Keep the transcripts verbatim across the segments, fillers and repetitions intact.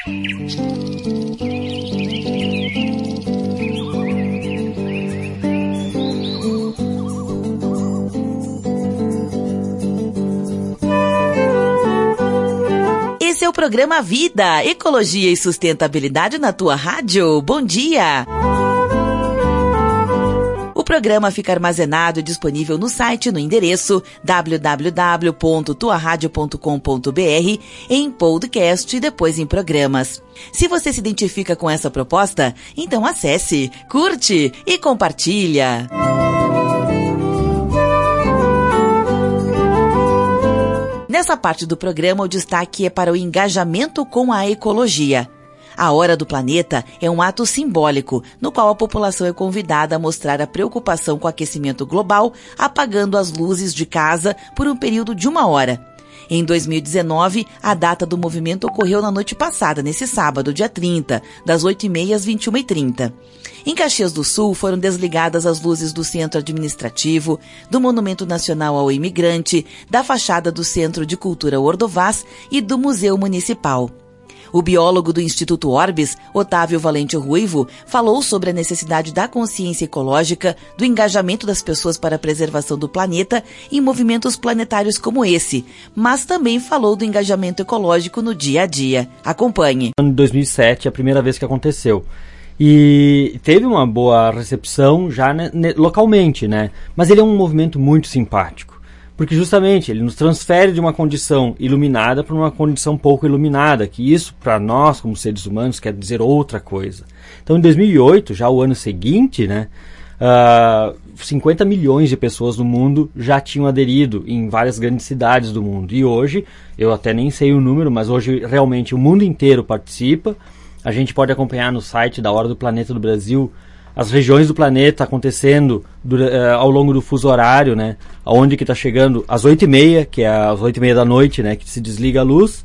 Esse é o programa Vida, Ecologia e Sustentabilidade na tua rádio. Bom dia! O programa fica armazenado e disponível no site no endereço w w w ponto tua rádio ponto com ponto b r, em podcast e depois em programas. Se você se identifica com essa proposta, então acesse, curte e compartilha. Nessa parte do programa, o destaque é para o engajamento com a ecologia. A Hora do Planeta é um ato simbólico, no qual a população é convidada a mostrar a preocupação com o aquecimento global, apagando as luzes de casa por um período de uma hora. Em dois mil e dezenove, a data do movimento ocorreu na noite passada, nesse sábado, dia trinta, das oito e meia às vinte e uma e trinta. Em Caxias do Sul, foram desligadas as luzes do Centro Administrativo, do Monumento Nacional ao Imigrante, da fachada do Centro de Cultura Ordovás e do Museu Municipal. O biólogo do Instituto Orbis, Otávio Valente Ruivo, falou sobre a necessidade da consciência ecológica, do engajamento das pessoas para a preservação do planeta em movimentos planetários como esse, mas também falou do engajamento ecológico no dia a dia. Acompanhe. Em dois mil e sete, a primeira vez que aconteceu. E teve uma boa recepção já né, localmente, né? Mas ele é um movimento muito simpático. Porque justamente ele nos transfere de uma condição iluminada para uma condição pouco iluminada, que isso para nós como seres humanos quer dizer outra coisa. Então em dois mil e oito, já o ano seguinte, né, uh, cinquenta milhões de pessoas no mundo já tinham aderido em várias grandes cidades do mundo. E hoje, eu até nem sei o número, mas hoje realmente o mundo inteiro participa. A gente pode acompanhar no site da Hora do Planeta do Brasil as regiões do planeta acontecendo do, uh, ao longo do fuso horário, né? Onde que está chegando às oito e meia, que é às oito e meia da noite, né? Que se desliga a luz.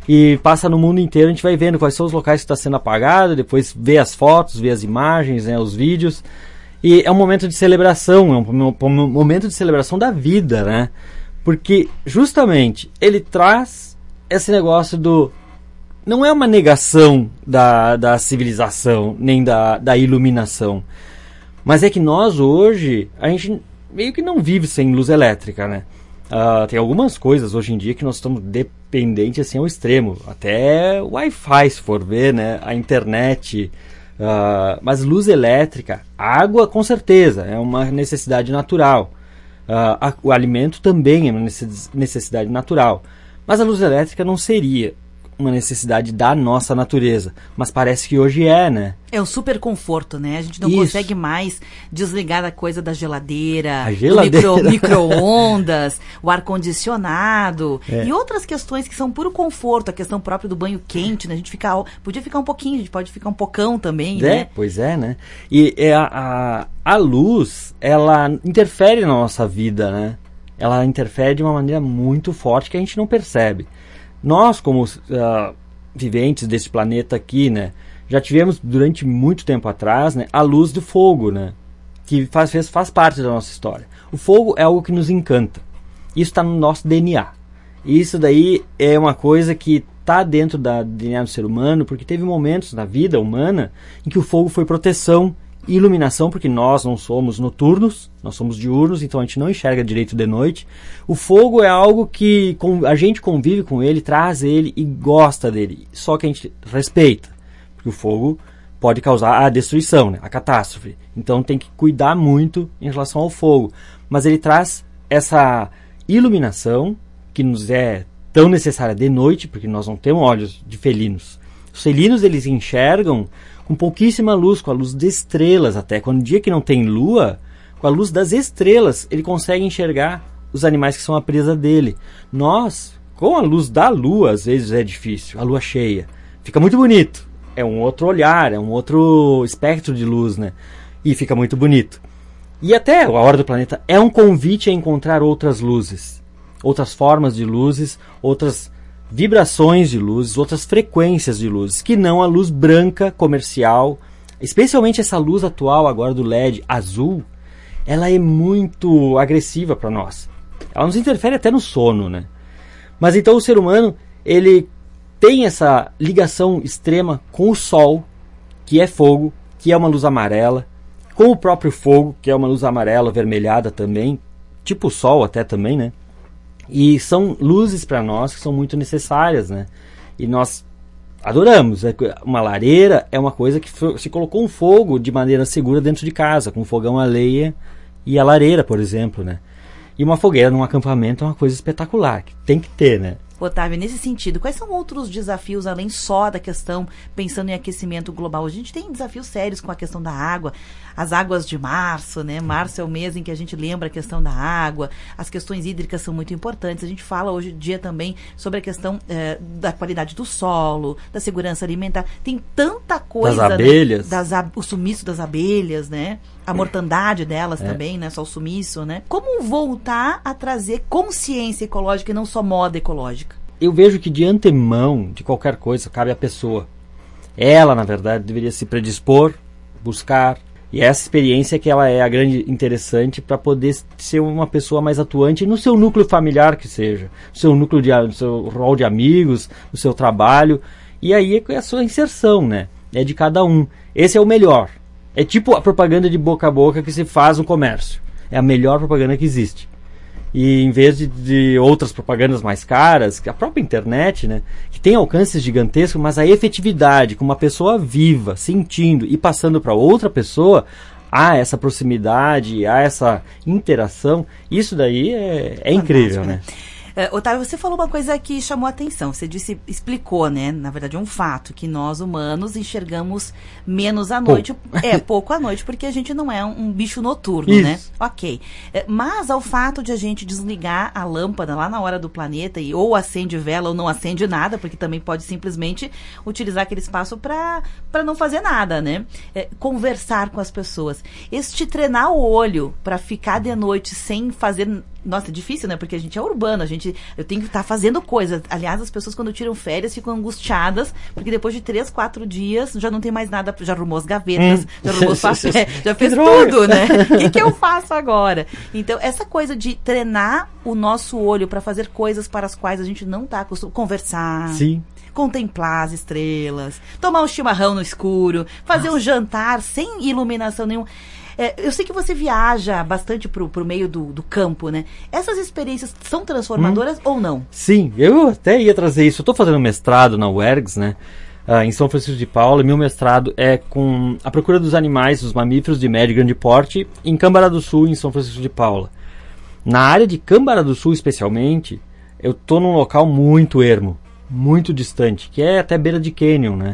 E passa no mundo inteiro, a gente vai vendo quais são os locais que está sendo apagado, depois vê as fotos, vê as imagens, né? Os vídeos. E é um momento de celebração, é um, um momento de celebração da vida, né? Porque justamente ele traz esse negócio do... Não é uma negação da, da civilização, nem da, da iluminação. Mas é que nós hoje, a gente meio que não vive sem luz elétrica, né? Uh, tem algumas coisas hoje em dia que nós estamos dependentes assim ao extremo. Até Wi-Fi, se for ver, né? A internet. Uh, mas luz elétrica, água com certeza, é uma necessidade natural. Uh, a, o alimento também é uma necessidade natural. Mas a luz elétrica não seria uma necessidade da nossa natureza, mas parece que hoje é, né? É um super conforto, né? A gente não Isso. consegue mais desligar a coisa da geladeira, a geladeira. do micro, micro-ondas, o ar-condicionado é. e outras questões que são puro conforto, a questão própria do banho quente, né? A gente fica, podia ficar um pouquinho, a gente pode ficar um pocão também, é, né? Pois é, né? E é a, a, a luz, ela interfere na nossa vida, né? Ela interfere de uma maneira muito forte que a gente não percebe. Nós, como uh, viventes desse planeta aqui, né, já tivemos durante muito tempo atrás, né, a luz do fogo, né, que faz, faz parte da nossa história. O fogo é algo que nos encanta. Isso está no nosso D N A. Isso daí é uma coisa que está dentro da D N A do ser humano, porque teve momentos na vida humana em que o fogo foi proteção e iluminação, porque nós não somos noturnos, nós somos diurnos, então a gente não enxerga direito de noite. O fogo é algo que a gente convive com ele, traz ele e gosta dele, só que a gente respeita, porque o fogo pode causar a destruição, né? A catástrofe. Então tem que cuidar muito em relação ao fogo. Mas ele traz essa iluminação que nos é tão necessária de noite, porque nós não temos olhos de felinos. Os felinos, eles enxergam com pouquíssima luz, com a luz de estrelas até. Quando o dia que não tem lua, com a luz das estrelas, ele consegue enxergar os animais que são a presa dele. Nós, com a luz da lua, às vezes é difícil, a lua cheia. Fica muito bonito. É um outro olhar, é um outro espectro de luz, né? E fica muito bonito. E até a Hora do Planeta é um convite a encontrar outras luzes, outras formas de luzes, outras vibrações de luzes, outras frequências de luzes, que não a luz branca comercial, especialmente essa luz atual agora do L E D azul, ela é muito agressiva para nós. Ela nos interfere até no sono, né? Mas então o ser humano, ele tem essa ligação extrema com o sol, que é fogo, que é uma luz amarela, com o próprio fogo, que é uma luz amarela, avermelhada também, tipo o sol até também, né? E são luzes para nós que são muito necessárias, né? E nós adoramos. Uma lareira é uma coisa que se colocou um fogo de maneira segura dentro de casa, com fogão a lenha e a lareira, por exemplo, né? E uma fogueira num acampamento é uma coisa espetacular, que tem que ter, né? Otávio, nesse sentido, quais são outros desafios, além só da questão, pensando em aquecimento global? A gente tem desafios sérios com a questão da água, as águas de março, né? Março é o mês em que a gente lembra a questão da água, as questões hídricas são muito importantes. A gente fala hoje em dia também sobre a questão eh, da qualidade do solo, da segurança alimentar. Tem tanta coisa, das abelhas, né? Das, o sumiço das abelhas, né? A mortandade delas é. também, né? Só o sumiço, né? Como voltar a trazer consciência ecológica e não só moda ecológica? Eu vejo que de antemão, de qualquer coisa, cabe à pessoa. Ela, na verdade, deveria se predispor, buscar. E essa experiência que ela é a grande interessante para poder ser uma pessoa mais atuante no seu núcleo familiar que seja. No seu núcleo de, no seu rol de amigos, no seu trabalho. E aí é a sua inserção, né? É de cada um. Esse é o melhor. É tipo a propaganda de boca a boca que se faz no comércio. É a melhor propaganda que existe. E em vez de, de outras propagandas mais caras, a própria internet, né, que tem alcances gigantescos, mas a efetividade com uma pessoa viva, sentindo e passando para outra pessoa, há essa proximidade, há essa interação, isso daí é, é incrível, né? Uh, Otávio, você falou uma coisa que chamou a atenção. Você disse, explicou, né? Na verdade, é um fato, que nós humanos enxergamos menos à noite. Pouco. É, pouco à noite, porque a gente não é um, um bicho noturno, Isso. né? Ok. Uh, mas ao fato de a gente desligar a lâmpada lá na hora do planeta, e ou acende vela ou não acende nada, porque também pode simplesmente utilizar aquele espaço para para não fazer nada, né? Uh, conversar com as pessoas. Este treinar o olho para ficar de noite sem fazer... Nossa, é difícil, né? Porque a gente é urbano, a gente, eu tenho que estar tá fazendo coisa. Aliás, as pessoas quando tiram férias ficam angustiadas, porque depois de três, quatro dias já não tem mais nada, já arrumou as gavetas, hum. já arrumou os papéis, já fez tudo, né? O que, que eu faço agora? Então, essa coisa de treinar o nosso olho para fazer coisas para as quais a gente não está acostumado, conversar. Sim. Contemplar as estrelas, tomar um chimarrão no escuro, fazer Nossa. um jantar sem iluminação nenhuma. É, eu sei que você viaja bastante pro, pro meio do, do campo, né? Essas experiências são transformadoras hum. ou não? Sim, eu até ia trazer isso. Eu estou fazendo mestrado na U E R G S, né? Uh, em São Francisco de Paula. E meu mestrado é com a procura dos animais, dos mamíferos de médio e grande porte, em Cambará do Sul, em São Francisco de Paula. Na área de Cambará do Sul, especialmente, eu estou num local muito ermo, muito distante, que é até beira de cânion, né?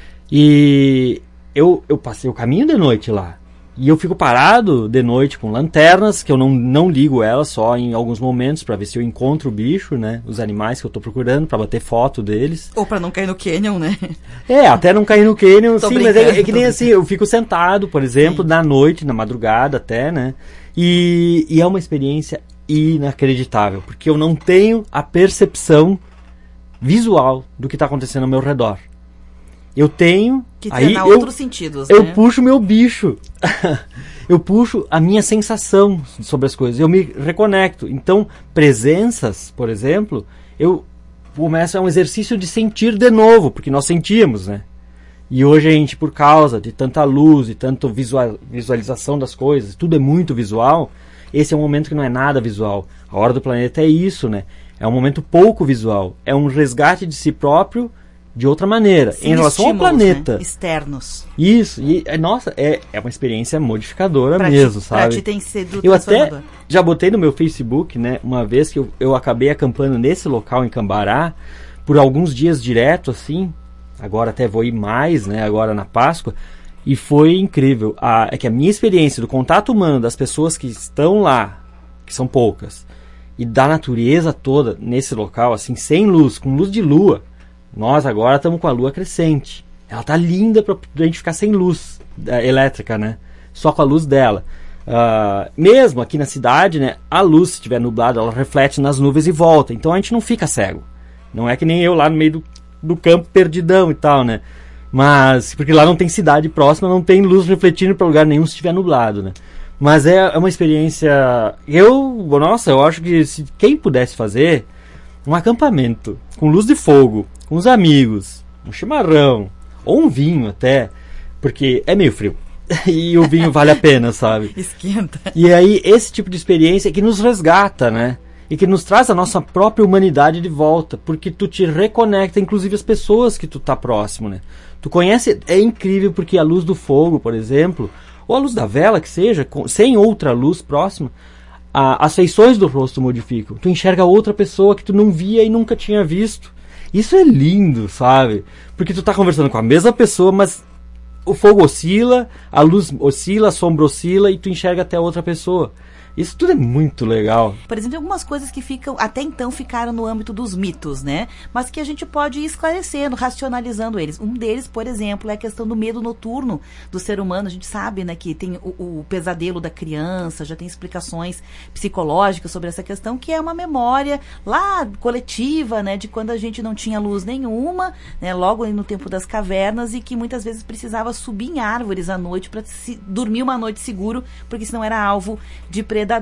E eu, eu passei o caminho de noite lá. E eu fico parado de noite com lanternas, que eu não, não ligo elas só em alguns momentos para ver se eu encontro o bicho, né? Os animais que eu estou procurando, para bater foto deles. Ou para não cair no cânion, né? É, até não cair no cânion, sim, mas é, é que nem tô assim, eu fico sentado, por exemplo, sim. na noite, na madrugada até, né? E, e é uma experiência inacreditável, porque eu não tenho a percepção visual do que está acontecendo ao meu redor. Eu tenho... Que treinar aí outros eu, sentidos, eu né? puxo meu bicho. Eu puxo a minha sensação sobre as coisas. Eu me reconecto. Então, presenças, por exemplo, eu começo a um exercício de sentir de novo, porque nós sentíamos, né? E hoje a gente, por causa de tanta luz e tanta visual, visualização das coisas, tudo é muito visual, esse é um momento que não é nada visual. A Hora do Planeta é isso, né? É um momento pouco visual. É um resgate de si próprio de outra maneira, sem em relação ao planeta. Né? Externos. Isso, e nossa, é, é uma experiência modificadora pra mesmo, ti, sabe? Pra ti tem sido eu até já botei no meu Facebook, né, uma vez que eu, eu acabei acampando nesse local em Cambará, por alguns dias direto, assim, agora até vou ir mais, né, agora na Páscoa, e foi incrível. A, é que a minha experiência do contato humano das pessoas que estão lá, que são poucas, e da natureza toda nesse local, assim, sem luz, com luz de lua. Nós agora estamos com a lua crescente. Ela tá linda para a gente ficar sem luz uh, elétrica, né? Só com a luz dela. Uh, mesmo aqui na cidade, né? A luz, se estiver nublada, ela reflete nas nuvens e volta. Então a gente não fica cego. Não é que nem eu lá no meio do, do campo perdidão e tal, né? Mas, porque lá não tem cidade próxima, não tem luz refletindo para lugar nenhum se estiver nublado, né? Mas é, é uma experiência... Eu, nossa, eu acho que se quem pudesse fazer um acampamento com luz de fogo, com os amigos, um chimarrão, ou um vinho até, porque é meio frio. E o vinho vale a pena, sabe? Esquenta. E aí, esse tipo de experiência que nos resgata, né? E que nos traz a nossa própria humanidade de volta, porque tu te reconecta, inclusive as pessoas que tu tá próximo, né? Tu conhece, é incrível porque a luz do fogo, por exemplo, ou a luz da vela, que seja, com, sem outra luz próxima, a, as feições do rosto modificam. Tu enxerga outra pessoa que tu não via e nunca tinha visto. Isso é lindo, sabe? Porque tu tá conversando com a mesma pessoa, mas o fogo oscila, a luz oscila, a sombra oscila e tu enxerga até outra pessoa. Isso tudo é muito legal. Por exemplo, algumas coisas que ficam, até então ficaram no âmbito dos mitos, né? Mas que a gente pode ir esclarecendo, racionalizando eles. Um deles, por exemplo, é a questão do medo noturno do ser humano. A gente sabe, né, que tem o, o pesadelo da criança, já tem explicações psicológicas sobre essa questão, que é uma memória lá coletiva, né, de quando a gente não tinha luz nenhuma, né, logo no tempo das cavernas, e que muitas vezes precisava subir em árvores à noite para dormir uma noite seguro, porque senão era alvo de predadores.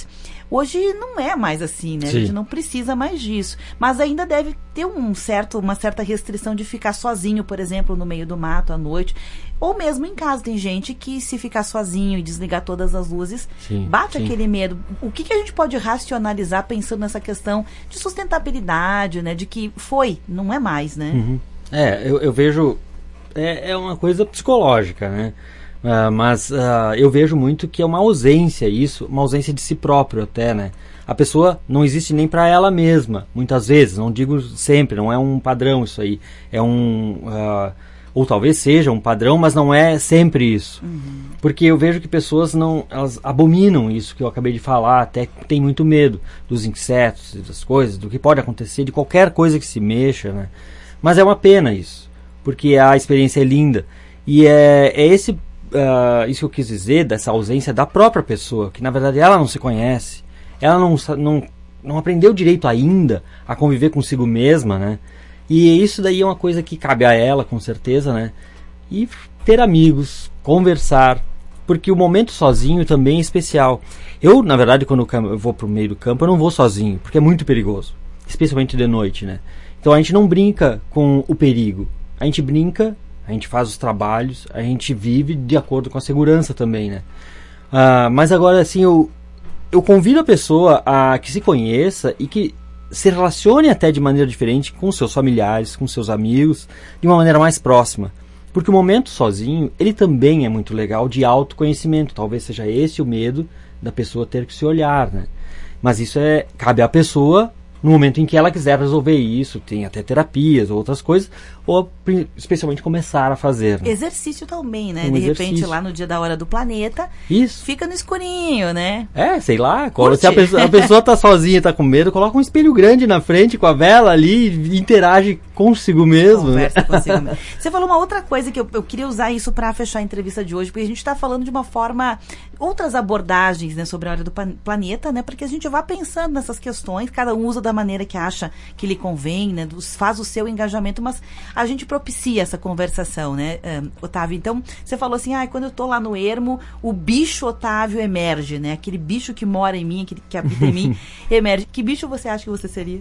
Hoje não é mais assim, né? Sim. A gente não precisa mais disso. Mas ainda deve ter um certo, uma certa restrição de ficar sozinho, por exemplo, no meio do mato à noite. Ou mesmo em casa. Tem gente que, se ficar sozinho e desligar todas as luzes, sim, bate sim. aquele medo. O que, que a gente pode racionalizar pensando nessa questão de sustentabilidade, né? De que foi, não é mais, né? Uhum. É, eu, eu vejo... É, é uma coisa psicológica, né? Uh, mas uh, eu vejo muito que é uma ausência isso, uma ausência de si próprio até, né? A pessoa não existe nem para ela mesma, muitas vezes, não digo sempre, não é um padrão isso aí, é um... Uh, ou talvez seja um padrão, mas não é sempre isso. Uhum. Porque eu vejo que pessoas não, elas abominam isso que eu acabei de falar, até tem muito medo dos insetos, das coisas, do que pode acontecer, de qualquer coisa que se mexa, né? Mas é uma pena isso, porque a experiência é linda, e é, é esse... Uh, isso que eu quis dizer, dessa ausência da própria pessoa, que na verdade ela não se conhece, ela não, não, não aprendeu direito ainda a conviver consigo mesma, né? E isso daí é uma coisa que cabe a ela, com certeza, né? E ter amigos, conversar, porque o momento sozinho também é especial. Eu, na verdade, quando eu vou pro meio do campo, eu não vou sozinho, porque é muito perigoso, especialmente de noite, né? Então a gente não brinca com o perigo, a gente brinca... A gente faz os trabalhos, a gente vive de acordo com a segurança também, né? Uh, mas agora, assim, eu, eu convido a pessoa a que se conheça e que se relacione até de maneira diferente com seus familiares, com seus amigos, de uma maneira mais próxima. Porque o momento sozinho, ele também é muito legal de autoconhecimento. Talvez seja esse o medo da pessoa ter que se olhar, né? Mas isso é, cabe à pessoa... No momento em que ela quiser resolver isso, tem até terapias ou outras coisas, ou especialmente começar a fazer. Né? Exercício também, né? Um de exercício. Repente, lá no dia da hora do planeta, isso. Fica no escurinho, né? É, sei lá. Curte. Se a pessoa, a pessoa tá sozinha, tá com medo, coloca um espelho grande na frente com a vela ali e interage consigo mesmo. Conversa né? consigo mesmo. Você falou uma outra coisa que eu, eu queria usar isso para fechar a entrevista de hoje, porque a gente está falando de uma forma, outras abordagens, né, sobre a hora do planeta, né? Porque a gente vai pensando nessas questões, cada um usa da maneira que acha que lhe convém, né? Faz o seu engajamento, mas a gente propicia essa conversação, né, um, Otávio? Então, você falou assim, ah, quando eu tô lá no ermo, o bicho Otávio emerge, né? Aquele bicho que mora em mim, aquele que habita em mim, emerge. Que bicho você acha que você seria?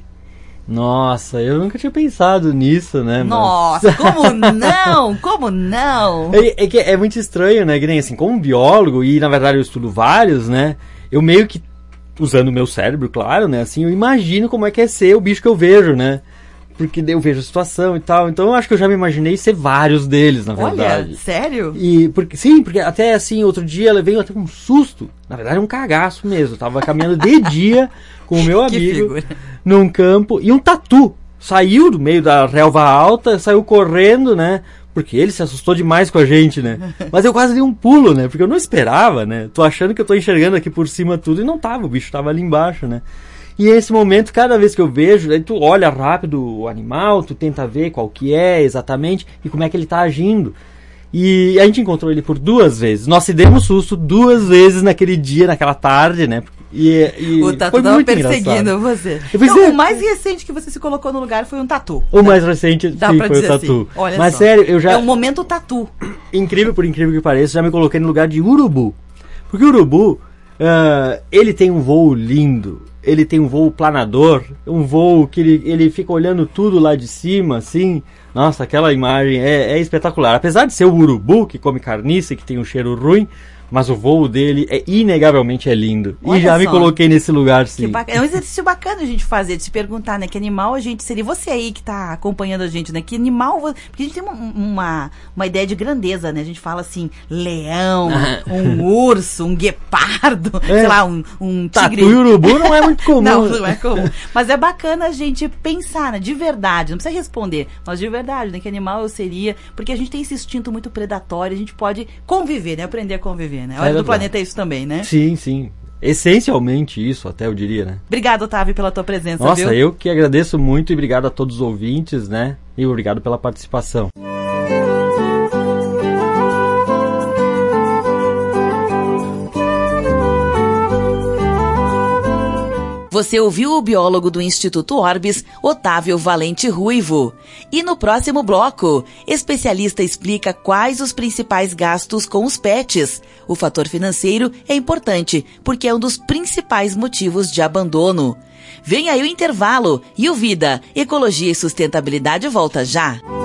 Nossa, eu nunca tinha pensado nisso, né? Nossa, mas... como não? Como não? É, é, que é muito estranho, né? Que nem assim, como biólogo, e na verdade eu estudo vários, né? Eu meio que, usando o meu cérebro, claro, né? Assim, eu imagino como é que é ser o bicho que eu vejo, né? Porque eu vejo a situação e tal. Então eu acho que eu já me imaginei ser vários deles, na verdade. Olha, sério? E porque, sim, porque até assim, outro dia eu levei até um susto. Na verdade, um cagaço mesmo. Eu tava caminhando de dia com o meu amigo num campo. E um tatu saiu do meio da relva alta, saiu correndo, né? Porque ele se assustou demais com a gente, né? Mas eu quase dei um pulo, né? Porque eu não esperava, né? Tô achando que eu tô enxergando aqui por cima tudo e não tava. O bicho tava ali embaixo, né? E nesse momento, cada vez que eu vejo, aí tu olha rápido o animal, tu tenta ver qual que é exatamente e como é que ele tá agindo. E a gente encontrou ele por duas vezes. Nós se demos susto duas vezes naquele dia, naquela tarde, né? E, e o tatu tava perseguindo engraçado. Você. Então, é, o mais recente que você se colocou no lugar foi um tatu. O mais recente sim, foi o tatu. Assim. Olha Mas só. sério, eu já... É um momento tatu. Incrível, por incrível que pareça, já me coloquei no lugar de urubu. Porque o urubu, Uh, ele tem um voo lindo, ele tem um voo planador, um voo que ele, ele fica olhando tudo lá de cima, assim. Nossa, aquela imagem é, é espetacular. Apesar de ser o urubu, que come carniça, que tem um cheiro ruim, mas o voo dele é inegavelmente é lindo. Olha e já só, me coloquei nesse lugar, sim. Bac... É um exercício bacana a gente fazer, de se perguntar, né? Que animal a gente seria. Você aí que tá acompanhando a gente, né? Que animal... Porque a gente tem uma, uma, uma ideia de grandeza, né? A gente fala assim, leão, um urso, um guepardo, é. sei lá, um, um tigre. Tatu e urubu não é muito comum. Não, não é comum. Mas é bacana a gente pensar, né? De verdade. Não precisa responder, mas de verdade, né? Que animal eu seria. Porque a gente tem esse instinto muito predatório, a gente pode conviver, né? Aprender a conviver. Né? A Hora é do Planeta é isso também, né? Sim, sim. Essencialmente isso, até eu diria, né? Obrigado, Otávio, pela tua presença, Nossa, viu? eu que agradeço muito e obrigado a todos os ouvintes, né? E obrigado pela participação. Você ouviu o biólogo do Instituto Orbis, Otávio Valente Ruivo. E no próximo bloco, especialista explica quais os principais gastos com os pets. O fator financeiro é importante, porque é um dos principais motivos de abandono. Vem aí o intervalo e o Vida, Ecologia e Sustentabilidade volta já.